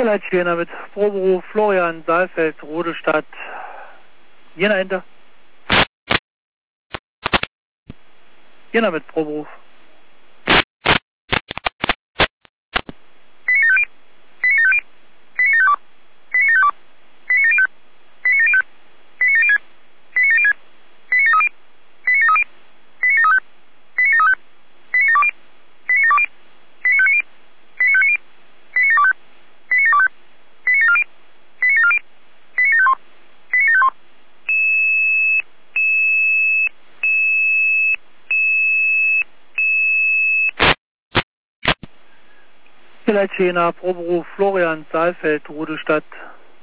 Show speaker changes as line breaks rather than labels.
Leitstehender mit Proberuf Florian Saalfeld, Rodestadt, Jena Enter. Jena mit Proberuf. Leitstehender Proberuf Florian Saalfeld, Rodestadt,